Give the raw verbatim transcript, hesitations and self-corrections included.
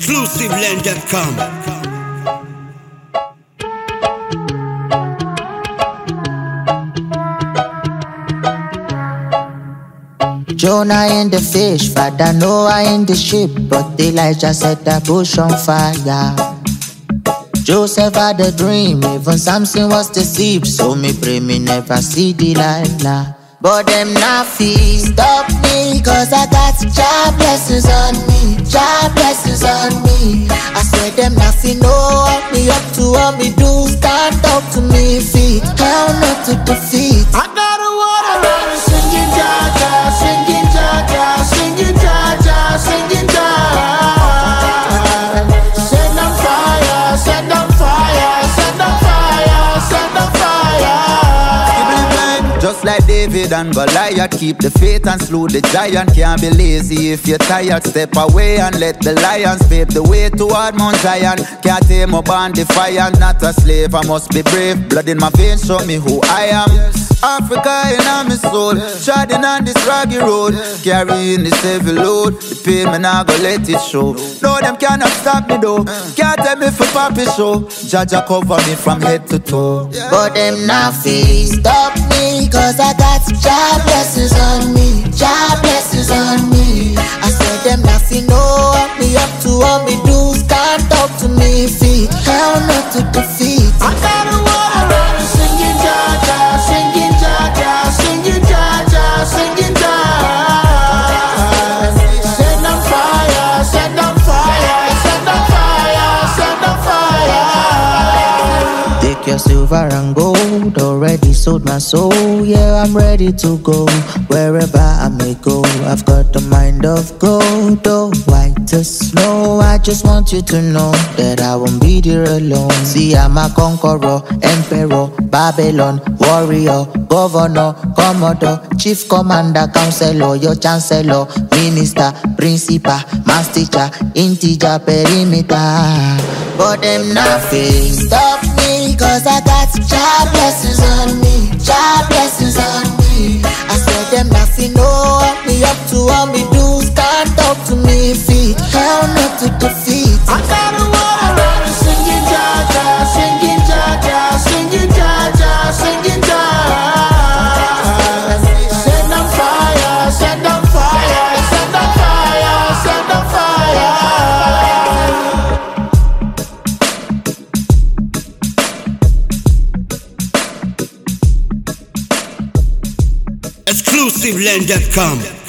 exclusive land dot com. Jonah in the fish, Father Noah in the ship, but Elijah set the bush on fire. Joseph had a dream, even Samson was deceived, so me pray me never see Delilah. But them not feel stop me, cause I got Jah blessings on me, Jah blessings on me. I swear them not feel know me up to what me do, stand up to me feet, hell not to defeat. I got a water running, singing Jah Jah, singing Jah Jah, singing Jah Jah, singing Jah. Send on fire, send on fire, send on fire, send on fire. Just like David and Goliath, keep the faith and slew the giant. Can't be lazy if you're tired. Step away and let the lions pave the way toward Mount Zion. Can't tame up on defiant, not a slave, I must be brave. Blood in my veins, show me who I am. Africa in my soul, treading on this rocky road, carrying this heavy load. The pain, me nah go let it show. No, them cannot stop me though. Can't tell me for papi show. Jah Jah cover me from head to toe. But them not feel stop me, cause I got Jah blessings on me, Jah blessings on me. I said them not feel know me up to what me do, stand up to me feet, hell not to defeat. I got a water running, singing Jah Jah, singing Jah Jah, singing Jah Jah, singing Jah. Send on fire, send on fire, send on fire, send on fire. Take your silver and gold, already sold my soul. Yeah, I'm ready to go wherever I may go. I've got the mind of gold, oh, white as snow. I just want you to know that I won't be there alone. See, I'm a conqueror, emperor, Babylon, warrior, governor, commodore, chief commander, counselor, your chancellor, minister, principal, mass teacher, integer, perimeter. But them not feel stop me, cause I got Jah blessings on me, Jah blessings on me. I said them not feel know me up to what me do, stand up to me feet, hell not to defeat. I got a water running, singing Jah Jah, singing Jah Jah, singing Jah Jah, singing Jah. Send on fire, send on fire, send on fire, send on fire. exclusive land dot com.